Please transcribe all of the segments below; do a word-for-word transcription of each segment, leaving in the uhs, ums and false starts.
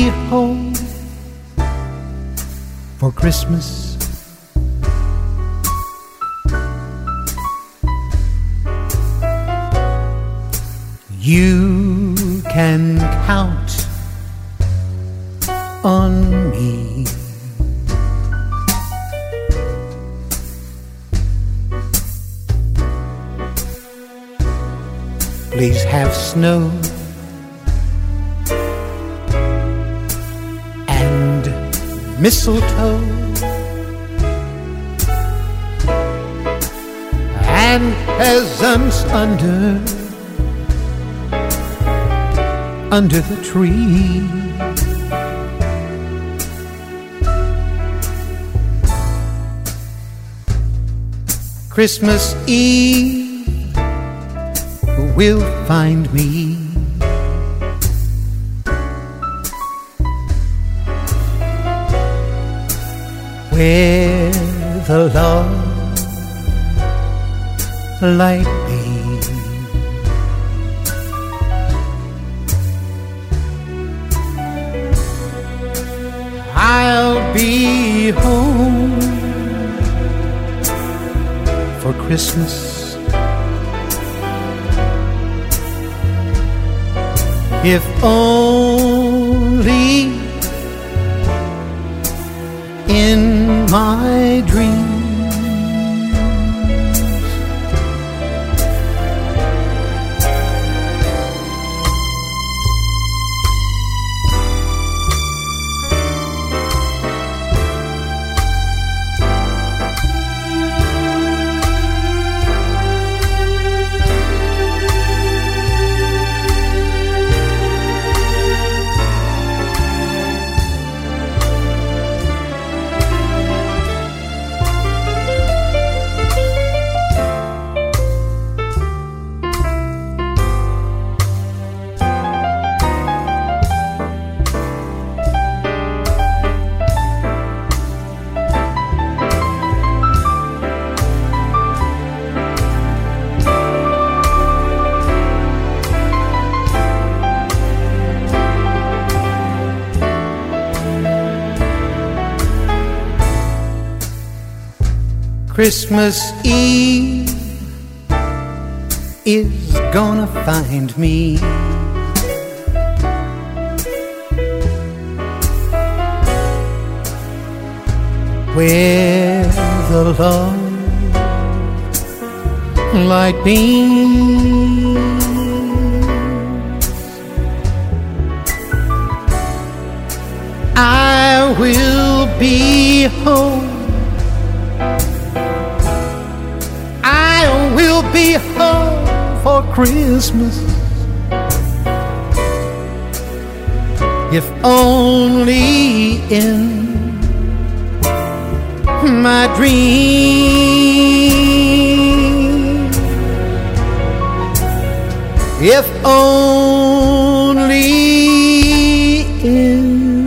home for Christmas. You can count on me. Please have snow and mistletoe and peasants under under the tree. Christmas Eve will find me where the love light be. I'll be home for Christmas if only in my dreams. Christmas Eve is gonna find me where the love light beams. I will be home. We'll be home for Christmas if only in my dreams. If only in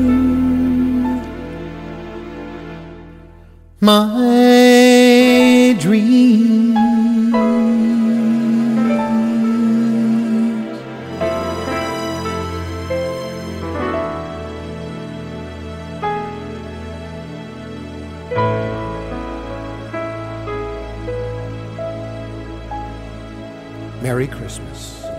my dreams. Merry Christmas.